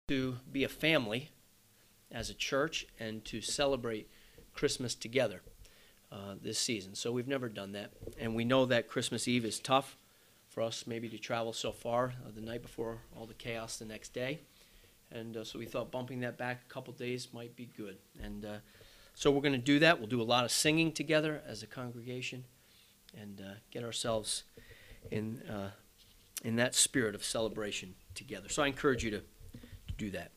to be a family as a church and to celebrate Christmas together this season. So we've never done that. And we know that Christmas Eve is tough for us maybe to travel so far the night before all the chaos the next day. And so we thought bumping that back a couple days might be good. And so we're going to do that. We'll do a lot of singing together as a congregation and get ourselves in that spirit of celebration together. So I encourage you to do that.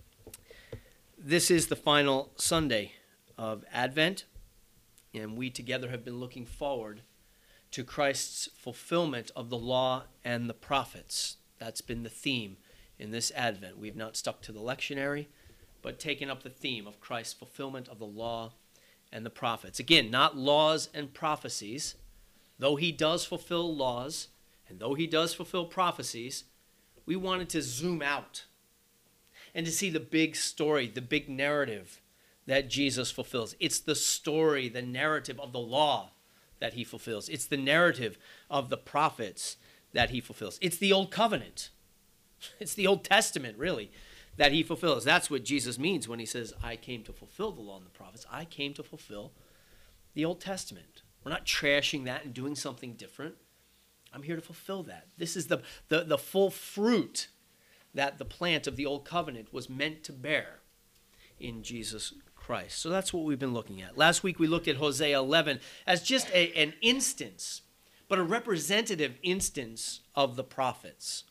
This is the final Sunday of Advent, and we together have been looking forward to Christ's fulfillment of the law and the prophets. That's been the theme in this Advent. We've not stuck to the lectionary, but taken up the theme of Christ's fulfillment of the law and the prophets. Again, not laws and prophecies. Though he does fulfill laws, and though he does fulfill prophecies, we wanted to zoom out and to see the big story, the big narrative that Jesus fulfills. It's the story, the narrative of the law that he fulfills. It's the narrative of the prophets that he fulfills. It's the Old Covenant. It's the Old Testament, really, that he fulfills. That's what Jesus means when he says, I came to fulfill the law and the prophets. I came to fulfill the Old Testament. We're not trashing that and doing something different. I'm here to fulfill that. This is the full fruit that the plant of the Old Covenant was meant to bear in Jesus Christ. So that's what we've been looking at. Last week we looked at Hosea 11 as just an instance, but a representative instance of the prophets.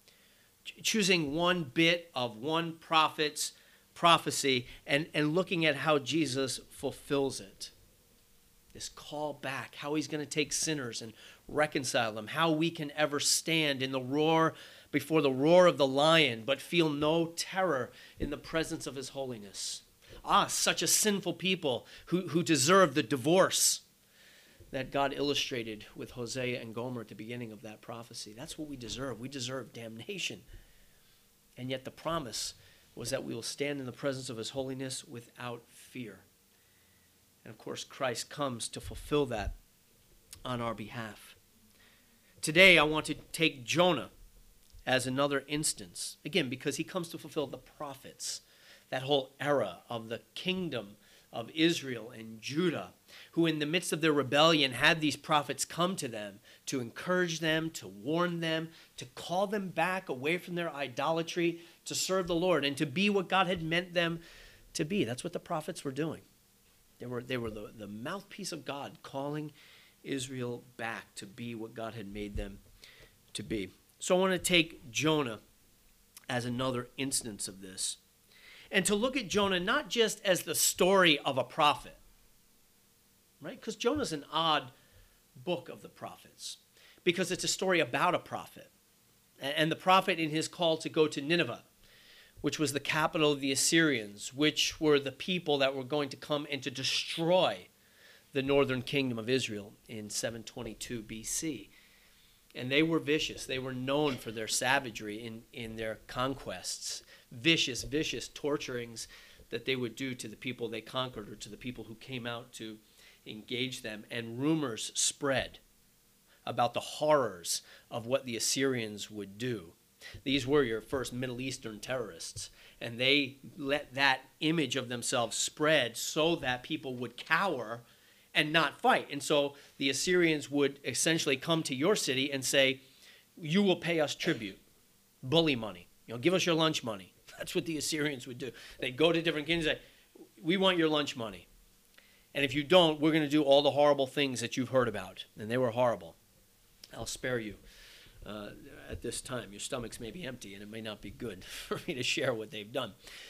Choosing one bit of one prophet's prophecy and looking at how Jesus fulfills it. This call back, how he's going to take sinners and reconcile them, how we can ever stand in the roar, before the roar of the lion, but feel no terror in the presence of his holiness. Such a sinful people who deserve the divorce that God illustrated with Hosea and Gomer at the beginning of that prophecy. That's what we deserve. We deserve damnation. And yet the promise was that we will stand in the presence of his holiness without fear. And of course, Christ comes to fulfill that on our behalf. Today, I want to take Jonah as another instance, again, because he comes to fulfill the prophets, that whole era of the kingdom of Israel and Judah, who in the midst of their rebellion had these prophets come to them to encourage them, to warn them, to call them back away from their idolatry, to serve the Lord, and to be what God had meant them to be. That's what the prophets were doing. They were the mouthpiece of God, calling Israel back to be what God had made them to be. So I want to take Jonah as another instance of this, and to look at Jonah not just as the story of a prophet, right? Because Jonah's an odd book of the prophets, because it's a story about a prophet, and the prophet in his call to go to Nineveh, which was the capital of the Assyrians, which were the people that were going to come and to destroy the northern kingdom of Israel in 722 BC. And they were vicious. They were known for their savagery in their conquests. Vicious torturings that they would do to the people they conquered or to the people who came out to engage them. And rumors spread about the horrors of what the Assyrians would do. These were your first Middle Eastern terrorists, and they let that image of themselves spread so that people would cower and not fight. And so the Assyrians would essentially come to your city and say, you will pay us tribute, bully money, give us your lunch money. That's what the Assyrians would do. They'd go to different kings and say, we want your lunch money. And if you don't, we're going to do all the horrible things that you've heard about. And they were horrible. I'll spare you. At this time, your stomachs may be empty and it may not be good for me to share what they've done.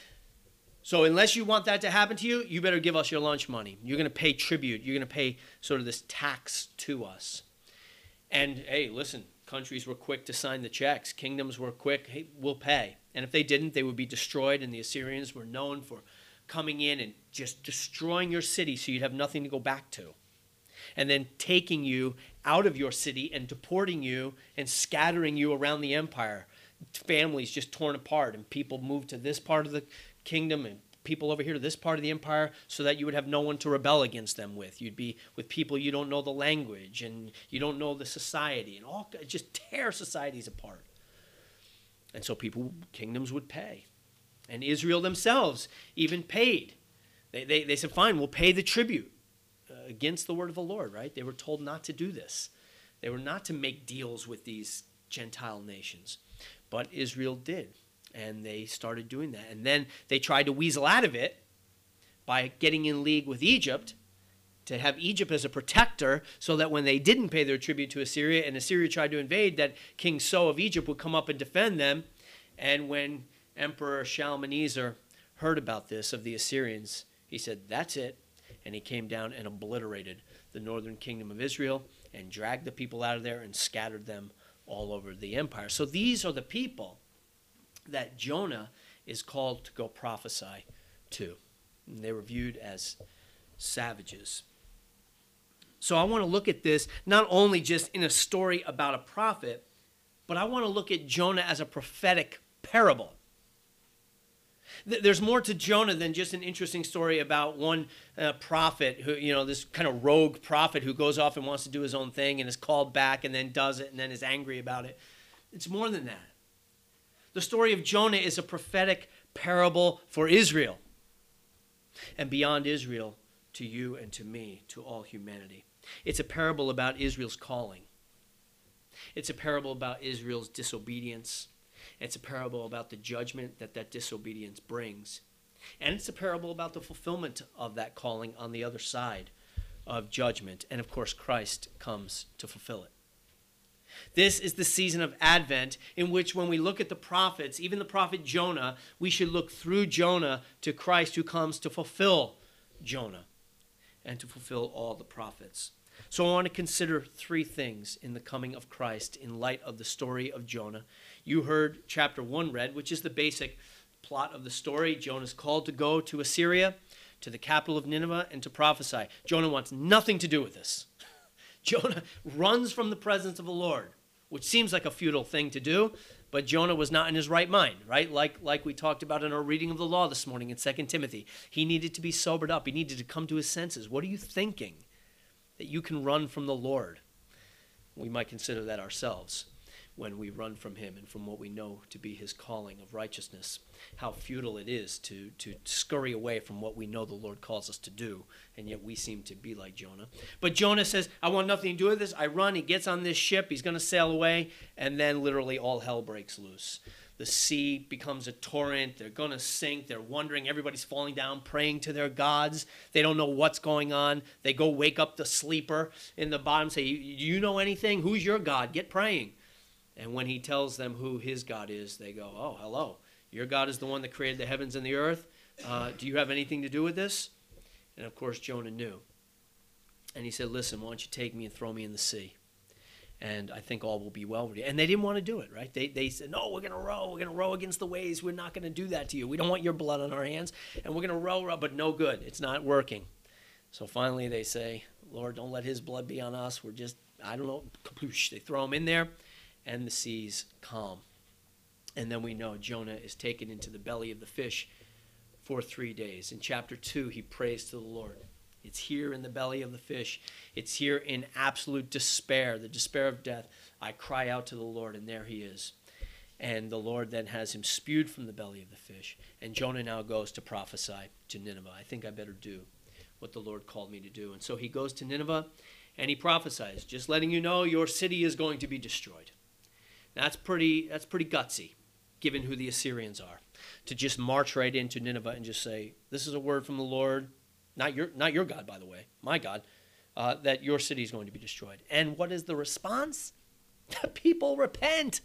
So unless you want that to happen to you, you better give us your lunch money. You're going to pay tribute. You're going to pay sort of this tax to us. And hey, listen, countries were quick to sign the checks. Kingdoms were quick. Hey, we'll pay. And if they didn't, they would be destroyed. And the Assyrians were known for coming in and just destroying your city so you'd have nothing to go back to. And then taking you out of your city and deporting you and scattering you around the empire. Families just torn apart, and people moved to this part of the kingdom and people over here to this part of the empire so that you would have no one to rebel against them with. You'd be with people you don't know the language and you don't know the society, and just tear societies apart. And so kingdoms would pay. And Israel themselves even paid. They said, fine, we'll pay the tribute against the word of the Lord, right? They were told not to do this. They were not to make deals with these Gentile nations. But Israel did, and they started doing that. And then they tried to weasel out of it by getting in league with Egypt, to have Egypt as a protector, so that when they didn't pay their tribute to Assyria and Assyria tried to invade, that King So of Egypt would come up and defend them. And when Emperor Shalmaneser heard about this of the Assyrians, he said, that's it. And he came down and obliterated the northern kingdom of Israel and dragged the people out of there and scattered them all over the empire. So these are the people that Jonah is called to go prophesy to. And they were viewed as savages. So I want to look at this not only just in a story about a prophet, but I want to look at Jonah as a prophetic parable. There's more to Jonah than just an interesting story about one prophet who, this kind of rogue prophet who goes off and wants to do his own thing and is called back and then does it and then is angry about it. It's more than that. The story of Jonah is a prophetic parable for Israel, and beyond Israel, to you and to me, to all humanity. It's a parable about Israel's calling. It's a parable about Israel's disobedience. It's a parable about the judgment that disobedience brings. And it's a parable about the fulfillment of that calling on the other side of judgment. And of course, Christ comes to fulfill it. This is the season of Advent in which when we look at the prophets, even the prophet Jonah, we should look through Jonah to Christ who comes to fulfill Jonah and to fulfill all the prophets. So I want to consider three things in the coming of Christ in light of the story of Jonah. You heard chapter 1 read, which is the basic plot of the story. Jonah's called to go to Assyria, to the capital of Nineveh, and to prophesy. Jonah wants nothing to do with this. Jonah runs from the presence of the Lord, which seems like a futile thing to do, but Jonah was not in his right mind, right? Like we talked about in our reading of the law this morning in 2 Timothy. He needed to be sobered up. He needed to come to his senses. What are you thinking that you can run from the Lord? We might consider that ourselves when we run from him and from what we know to be his calling of righteousness. How futile it is to scurry away from what we know the Lord calls us to do, and yet we seem to be like Jonah. But Jonah says, I want nothing to do with this. I run. He gets on this ship. He's going to sail away, and then literally all hell breaks loose. The sea becomes a torrent. They're going to sink. They're wondering. Everybody's falling down, praying to their gods. They don't know what's going on. They go wake up the sleeper in the bottom, say, do you know anything? Who's your God? Get praying. And when he tells them who his God is, they go, oh, hello. Your God is the one that created the heavens and the earth. Do you have anything to do with this? And of course, Jonah knew. And he said, listen, why don't you take me and throw me in the sea? And I think all will be well with you. And they didn't want to do it, right? They said, no, we're going to row. We're going to row against the waves. We're not going to do that to you. We don't want your blood on our hands. And we're going to row, but no good. It's not working. So finally they say, Lord, don't let his blood be on us. We're just, I don't know. They throw him in there, and the seas calm. And then we know Jonah is taken into the belly of the fish for 3 days. In chapter 2, he prays to the Lord. It's here in the belly of the fish. It's here in absolute despair, the despair of death. I cry out to the Lord, and there he is. And the Lord then has him spewed from the belly of the fish. And Jonah now goes to prophesy to Nineveh. I think I better do what the Lord called me to do. And so he goes to Nineveh, and he prophesies, just letting you know your city is going to be destroyed. That's pretty gutsy, given who the Assyrians are, to just march right into Nineveh and just say, this is a word from the Lord, not your God, by the way, my God, that your city is going to be destroyed. And what is the response? The people repent.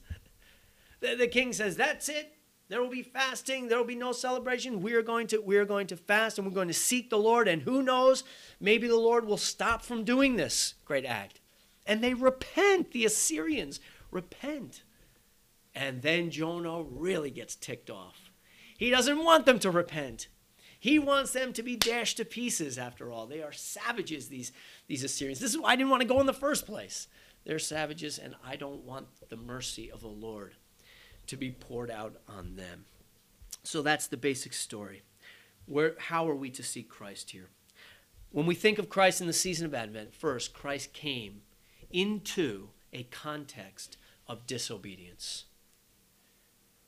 The king says, that's it. There will be fasting. There will be no celebration. We are going to fast, and we're going to seek the Lord. And who knows, maybe the Lord will stop from doing this great act. And they repent. The Assyrians repent. And then Jonah really gets ticked off. He doesn't want them to repent. He wants them to be dashed to pieces, after all. They are savages, these Assyrians. This is why I didn't want to go in the first place. They're savages, and I don't want the mercy of the Lord to be poured out on them. So that's the basic story. How are we to seek Christ here? When we think of Christ in the season of Advent, first, Christ came into a context of disobedience.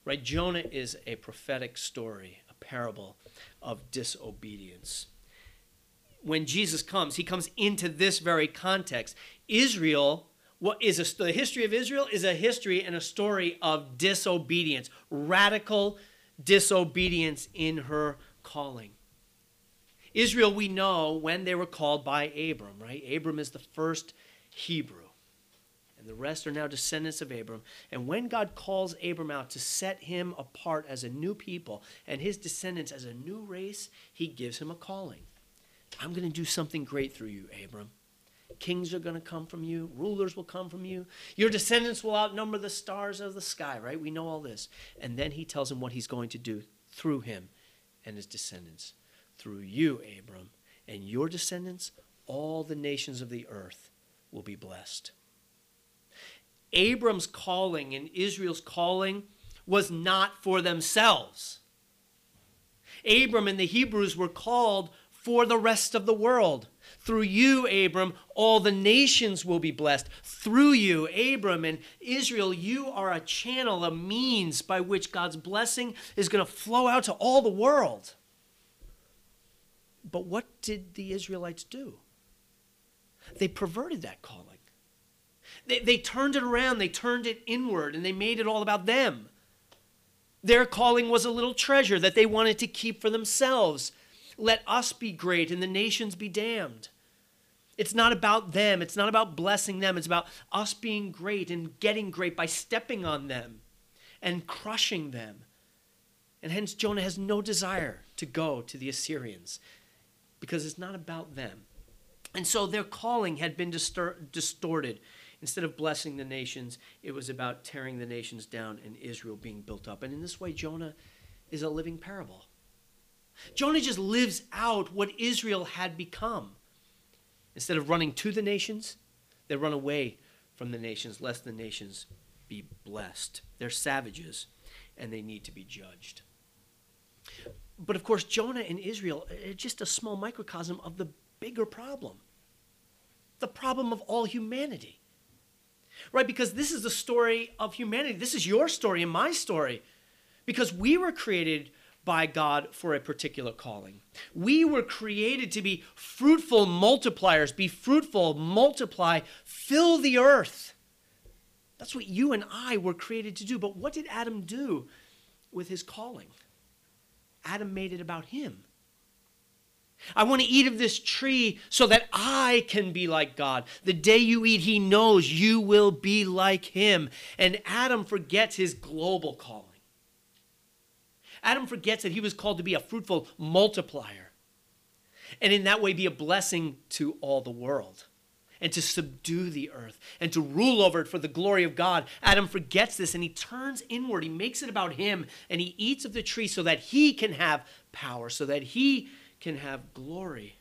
Right? Jonah is a prophetic story, a parable of disobedience. When Jesus comes, he comes into this very context. Israel, the history of Israel is a history and a story of disobedience, radical disobedience in her calling. Israel, we know when they were called by Abram, right? Abram is the first Hebrew. And the rest are now descendants of Abram. And when God calls Abram out to set him apart as a new people and his descendants as a new race, he gives him a calling. I'm going to do something great through you, Abram. Kings are going to come from you. Rulers will come from you. Your descendants will outnumber the stars of the sky, right? We know all this. And then he tells him what he's going to do through him and his descendants. Through you, Abram, and your descendants, all the nations of the earth will be blessed. Abram's calling and Israel's calling was not for themselves. Abram and the Hebrews were called for the rest of the world. Through you, Abram, all the nations will be blessed. Through you, Abram and Israel, you are a channel, a means by which God's blessing is going to flow out to all the world. But what did the Israelites do? They perverted that calling. They turned it around, they turned it inward, and they made it all about them. Their calling was a little treasure that they wanted to keep for themselves. Let us be great and the nations be damned. It's not about them. It's not about blessing them. It's about us being great and getting great by stepping on them and crushing them. And hence Jonah has no desire to go to the Assyrians because it's not about them. And so their calling had been distorted. Instead of blessing the nations, it was about tearing the nations down and Israel being built up. And in this way, Jonah is a living parable. Jonah just lives out what Israel had become. Instead of running to the nations, they run away from the nations, lest the nations be blessed. They're savages, and they need to be judged. But of course, Jonah and Israel are just a small microcosm of the bigger problem. The problem of all humanity. Right? Because this is the story of humanity. This is your story and my story. Because we were created by God for a particular calling. We were created to be fruitful multipliers. Be fruitful, multiply, fill the earth. That's what you and I were created to do. But what did Adam do with his calling? Adam made it about him. I want to eat of this tree so that I can be like God. The day you eat, he knows you will be like him. And Adam forgets his global calling. Adam forgets that he was called to be a fruitful multiplier. And in that way be a blessing to all the world. And to subdue the earth. And to rule over it for the glory of God. Adam forgets this and he turns inward. He makes it about him. And he eats of the tree so that he can have power. So that he can have glory.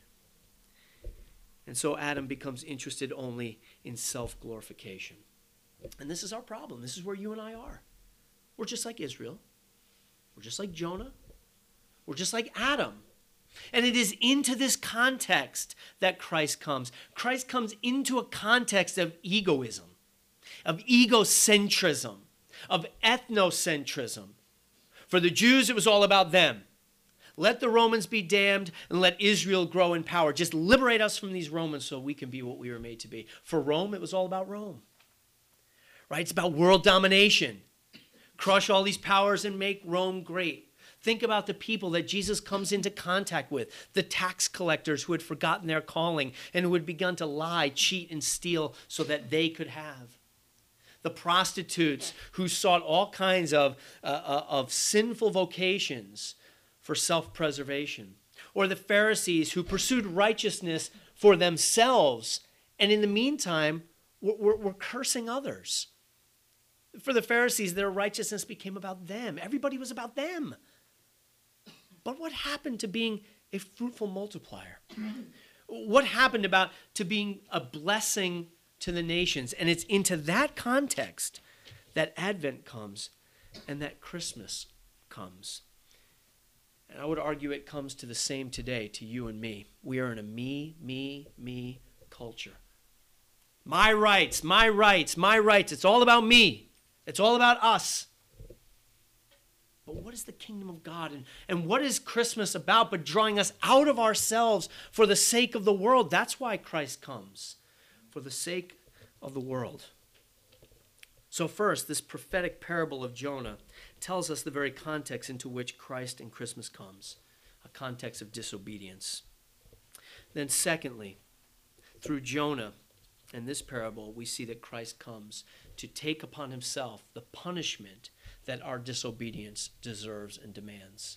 And so Adam becomes interested only in self-glorification. And this is our problem. This is where you and I are. We're just like Israel. We're just like Jonah. We're just like Adam. And it is into this context that Christ comes. Christ comes into a context of egoism, of egocentrism, of ethnocentrism. For the Jews, it was all about them. Let the Romans be damned and let Israel grow in power. Just liberate us from these Romans so we can be what we were made to be. For Rome, it was all about Rome. Right? It's about world domination. Crush all these powers and make Rome great. Think about the people that Jesus comes into contact with. The tax collectors who had forgotten their calling and who had begun to lie, cheat, and steal so that they could have. The prostitutes who sought all kinds of sinful vocations for self-preservation, or the Pharisees who pursued righteousness for themselves and in the meantime were cursing others. For the Pharisees, their righteousness became about them. Everybody was about them. But what happened to being a fruitful multiplier? What happened to being a blessing to the nations? And it's into that context that Advent comes and that Christmas comes. And I would argue it comes to the same today, to you and me. We are in a me culture. My rights, my rights, my rights. It's all about me. It's all about us. But what is the kingdom of God? And what is Christmas about but drawing us out of ourselves for the sake of the world? That's why Christ comes, for the sake of the world. So first, this prophetic parable of Jonah tells us the very context into which Christ and Christmas comes, a context of disobedience. Then secondly, through Jonah and this parable, we see that Christ comes to take upon himself the punishment that our disobedience deserves and demands.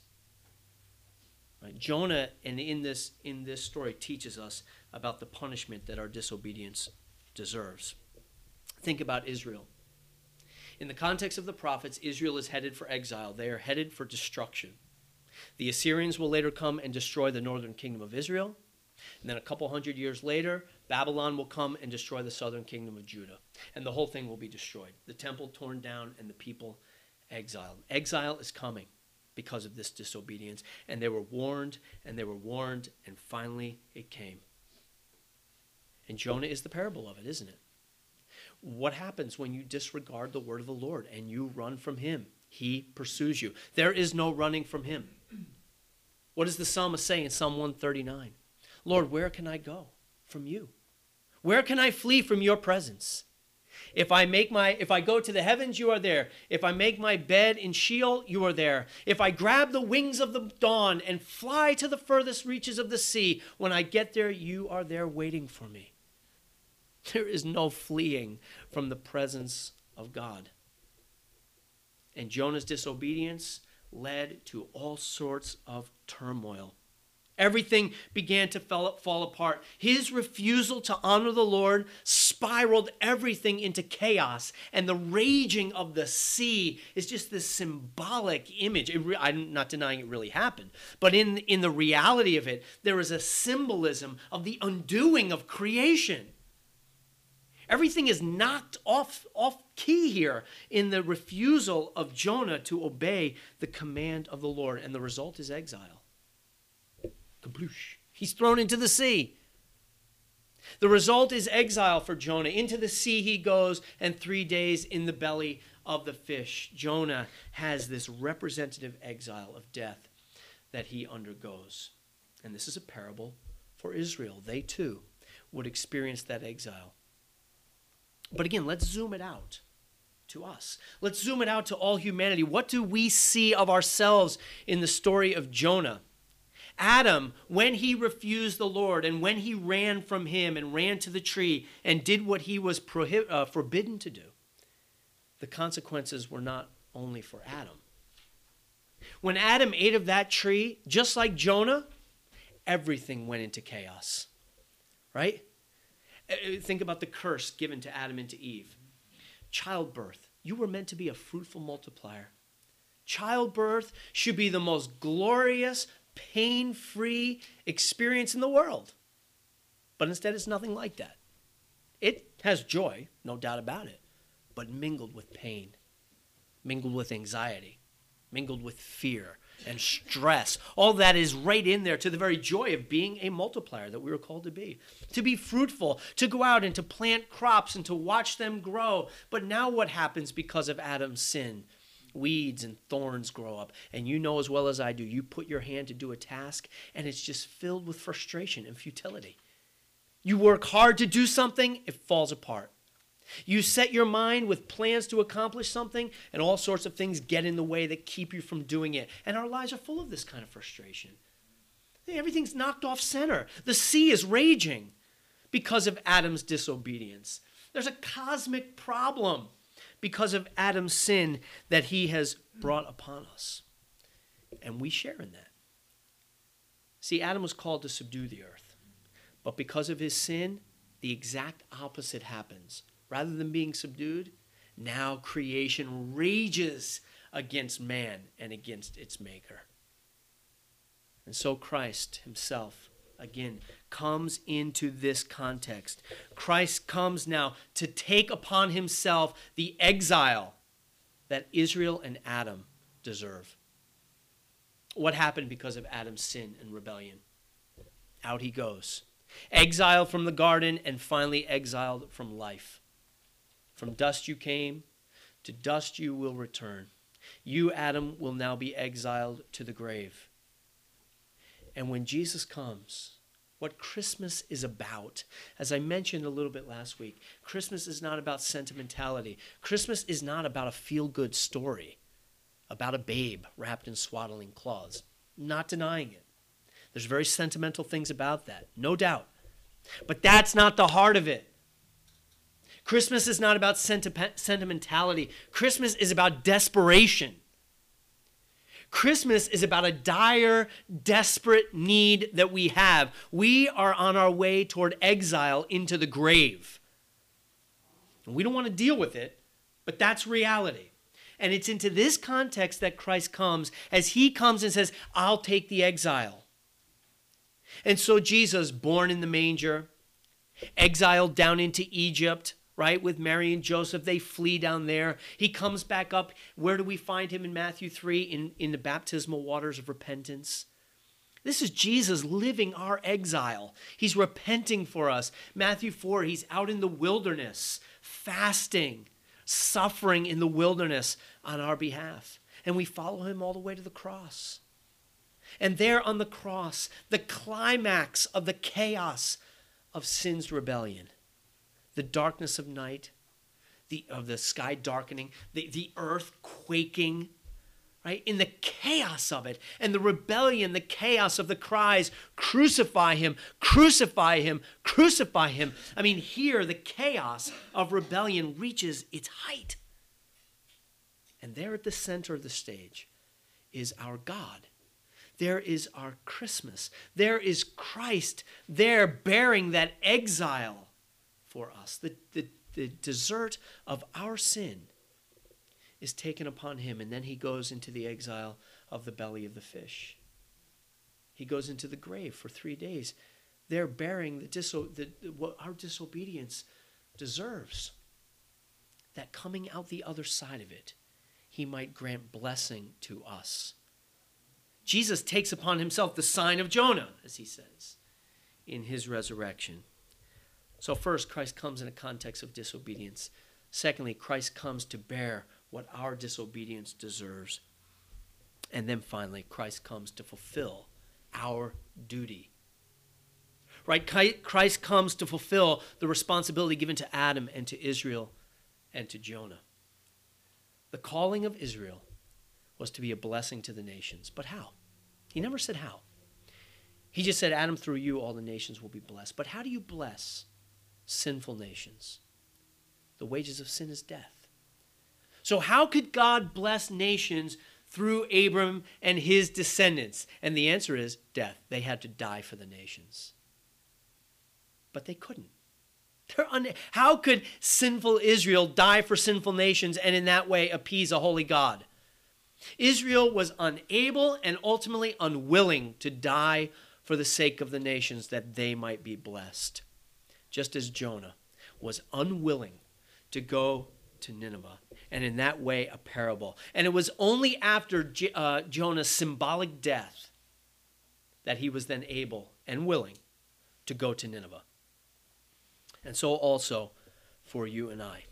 Right? Jonah, and in this story, teaches us about the punishment that our disobedience deserves. Think about Israel. In the context of the prophets, Israel is headed for exile. They are headed for destruction. The Assyrians will later come and destroy the northern kingdom of Israel. And then a couple hundred years later, Babylon will come and destroy the southern kingdom of Judah. And the whole thing will be destroyed. The temple torn down and the people exiled. Exile is coming because of this disobedience. And they were warned, and and finally it came. And Jonah is the parable of it, isn't it? What happens when you disregard the word of the Lord and you run from him? He pursues you. There is no running from him. What does the psalmist say in Psalm 139? Lord, where can I go from you? Where can I flee from your presence? If I go to the heavens, you are there. If I make my bed in Sheol, you are there. If I grab the wings of the dawn and fly to the furthest reaches of the sea, when I get there, you are there waiting for me. There is no fleeing from the presence of God. And Jonah's disobedience led to all sorts of turmoil. Everything began to fall apart. His refusal to honor the Lord spiraled everything into chaos. And the raging of the sea is just this symbolic image. I'm not denying it really happened. But in the reality of it, there is a symbolism of the undoing of creation. Everything is knocked off key here in the refusal of Jonah to obey the command of the Lord. And the result is exile. Kabloosh. He's thrown into the sea. The result is exile for Jonah. Into the sea he goes, and 3 days in the belly of the fish. Jonah has this representative exile of death that he undergoes. And this is a parable for Israel. They too would experience that exile. But again, let's zoom it out to us. Let's zoom it out to all humanity. What do we see of ourselves in the story of Jonah? Adam, when he refused the Lord and when he ran from him and ran to the tree and did what he was forbidden to do, the consequences were not only for Adam. When Adam ate of that tree, just like Jonah, everything went into chaos, right? Think about the curse given to Adam and to Eve. Childbirth. You were meant to be a fruitful multiplier. Childbirth should be the most glorious, pain-free experience in the world. But instead, it's nothing like that. It has joy, no doubt about it, but mingled with pain, mingled with anxiety, mingled with fear and stress. All that is right in there to the very joy of being a multiplier that we were called to be fruitful, to go out and to plant crops and to watch them grow. But now what happens because of Adam's sin? Weeds and thorns grow up. And you know as well as I do, you put your hand to do a task and it's just filled with frustration and futility. You work hard to do something, it falls apart. You set your mind with plans to accomplish something, and all sorts of things get in the way that keep you from doing it. And our lives are full of this kind of frustration. Everything's knocked off center. The sea is raging because of Adam's disobedience. There's a cosmic problem because of Adam's sin that he has brought upon us. And we share in that. See, Adam was called to subdue the earth. But because of his sin, the exact opposite happens. Rather than being subdued, now creation rages against man and against its maker. And so Christ himself, again, comes into this context. Christ comes now to take upon himself the exile that Israel and Adam deserve. What happened because of Adam's sin and rebellion? Out he goes. Exiled from the garden and finally exiled from life. From dust you came, to dust you will return. You, Adam, will now be exiled to the grave. And when Jesus comes, what Christmas is about, as I mentioned a little bit last week, Christmas is not about sentimentality. Christmas is not about a feel-good story about a babe wrapped in swaddling cloths. Not denying it. There's very sentimental things about that, no doubt. But that's not the heart of it. Christmas is not about sentimentality. Christmas is about desperation. Christmas is about a dire, desperate need that we have. We are on our way toward exile into the grave. And we don't want to deal with it, but that's reality. And it's into this context that Christ comes, as he comes and says, I'll take the exile. And so Jesus, born in the manger, exiled down into Egypt, right, with Mary and Joseph, they flee down there. He comes back up. Where do we find him in Matthew 3? In the baptismal waters of repentance. This is Jesus living our exile. He's repenting for us. Matthew 4, he's out in the wilderness, fasting, suffering in the wilderness on our behalf. And we follow him all the way to the cross. And there on the cross, the climax of the chaos of sin's rebellion, the darkness of night, of the sky darkening, the earth quaking, right? In the chaos of it, and the rebellion, the chaos of the cries, crucify him, crucify him, crucify him. I mean, here the chaos of rebellion reaches its height. And there at the center of the stage is our God. There is our Christmas. There is Christ there bearing that exile for us. The desert of our sin is taken upon him, and then he goes into the exile of the belly of the fish. He goes into the grave for 3 days. They're bearing what our disobedience deserves. That coming out the other side of it, he might grant blessing to us. Jesus takes upon himself the sign of Jonah, as he says, in his resurrection. So first, Christ comes in a context of disobedience. Secondly, Christ comes to bear what our disobedience deserves. And then finally, Christ comes to fulfill our duty. Right? Christ comes to fulfill the responsibility given to Adam and to Israel and to Jonah. The calling of Israel was to be a blessing to the nations. But how? He never said how. He just said, Adam, through you all the nations will be blessed. But how do you bless sinful nations? The wages of sin is death. So how could God bless nations through Abram and his descendants? And the answer is death. They had to die for the nations. But they couldn't. How could sinful Israel die for sinful nations and in that way appease a holy God? Israel was unable and ultimately unwilling to die for the sake of the nations that they might be blessed. Just as Jonah was unwilling to go to Nineveh, and in that way a parable. And it was only after Jonah's symbolic death that he was then able and willing to go to Nineveh. And so also for you and I.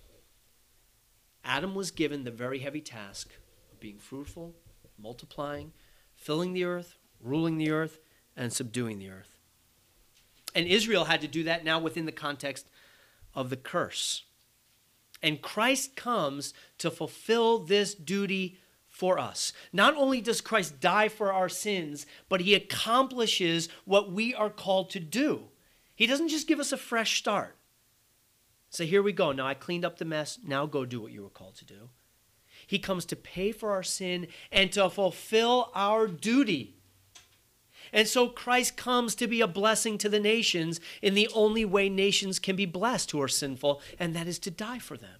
Adam was given the very heavy task of being fruitful, multiplying, filling the earth, ruling the earth, and subduing the earth. And Israel had to do that now within the context of the curse. And Christ comes to fulfill this duty for us. Not only does Christ die for our sins, but he accomplishes what we are called to do. He doesn't just give us a fresh start. So here we go. Now I cleaned up the mess. Now go do what you were called to do. He comes to pay for our sin and to fulfill our duty. And so Christ comes to be a blessing to the nations in the only way nations can be blessed who are sinful, and that is to die for them.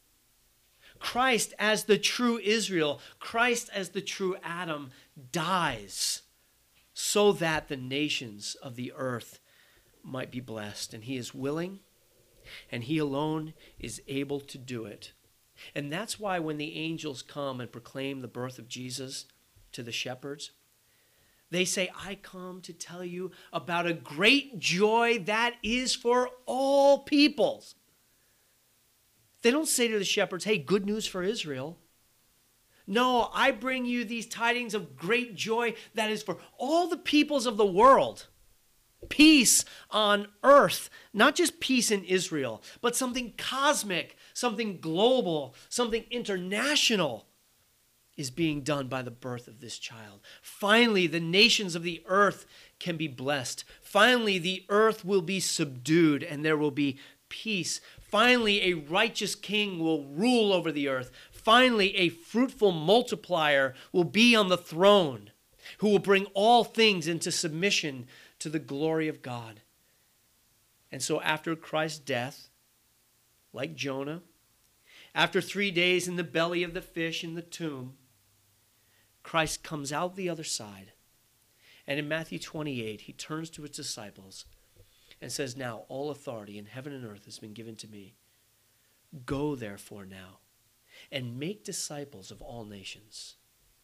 Christ as the true Israel, Christ as the true Adam, dies so that the nations of the earth might be blessed. And he is willing, and he alone is able to do it. And that's why when the angels come and proclaim the birth of Jesus to the shepherds, they say, I come to tell you about a great joy that is for all peoples. They don't say to the shepherds, hey, good news for Israel. No, I bring you these tidings of great joy that is for all the peoples of the world. Peace on earth, not just peace in Israel, but something cosmic, something global, something international is being done by the birth of this child. Finally, the nations of the earth can be blessed. Finally, the earth will be subdued and there will be peace. Finally, a righteous king will rule over the earth. Finally, a fruitful multiplier will be on the throne, who will bring all things into submission to the glory of God. And so after Christ's death, like Jonah, after 3 days in the belly of the fish in the tomb, Christ comes out the other side. And in Matthew 28, he turns to his disciples and says, now all authority in heaven and earth has been given to me. Go therefore now and make disciples of all nations.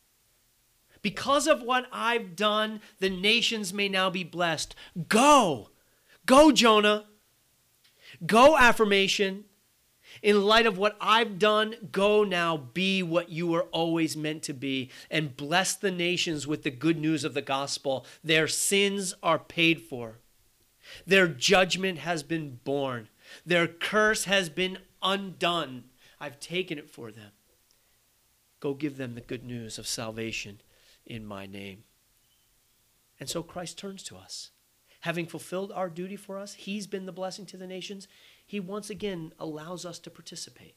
Because of what I've done, the nations may now be blessed. Go. Go, Jonah. Go, affirmation. In light of what I've done, go now, be what you were always meant to be, and bless the nations with the good news of the gospel. Their sins are paid for. Their judgment has been borne. Their curse has been undone. I've taken it for them. Go give them the good news of salvation in my name. And so Christ turns to us. Having fulfilled our duty for us, he's been the blessing to the nations. He once again allows us to participate.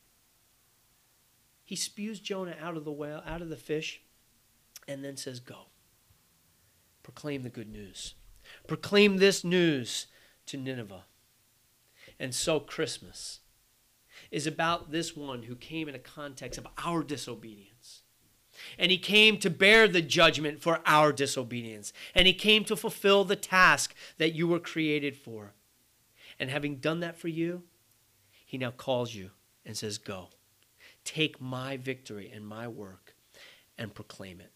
He spews Jonah out of the whale, out of the fish, and then says, go. Proclaim the good news. Proclaim this news to Nineveh. And so Christmas is about this one who came in a context of our disobedience. And he came to bear the judgment for our disobedience. And he came to fulfill the task that you were created for. And having done that for you, he now calls you and says, go. Take my victory and my work and proclaim it.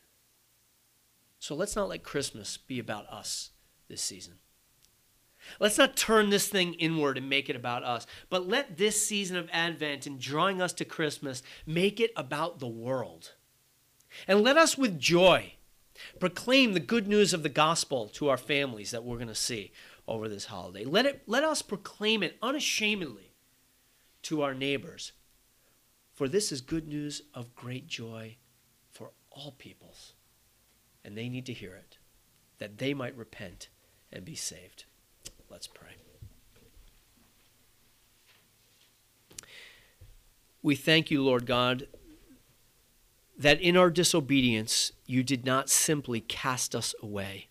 So let's not let Christmas be about us this season. Let's not turn this thing inward and make it about us, but let this season of Advent and drawing us to Christmas make it about the world. And let us with joy proclaim the good news of the gospel to our families that we're going to see over this holiday. Let us proclaim it unashamedly to our neighbors. For this is good news of great joy for all peoples. And they need to hear it, that they might repent and be saved. Let's pray. We thank you, Lord God, that in our disobedience, you did not simply cast us away.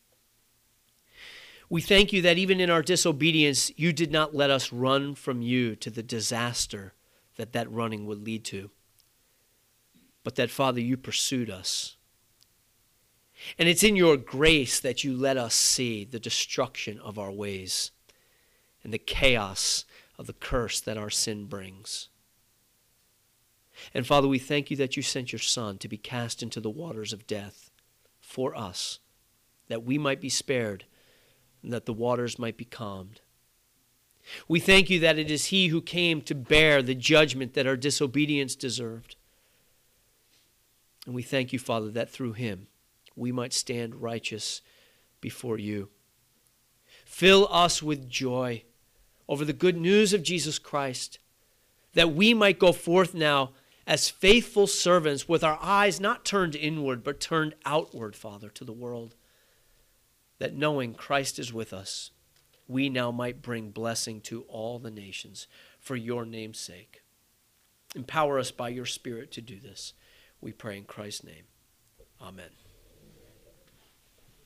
We thank you that even in our disobedience, you did not let us run from you to the disaster that running would lead to. But that, Father, you pursued us. And it's in your grace that you let us see the destruction of our ways and the chaos of the curse that our sin brings. And Father, we thank you that you sent your Son to be cast into the waters of death for us, that we might be spared and that the waters might be calmed. We thank you that it is he who came to bear the judgment that our disobedience deserved. And we thank you, Father, that through him we might stand righteous before you. Fill us with joy over the good news of Jesus Christ, that we might go forth now as faithful servants with our eyes not turned inward, but turned outward, Father, to the world, that knowing Christ is with us, we now might bring blessing to all the nations for your name's sake. Empower us by your Spirit to do this. We pray in Christ's name. Amen.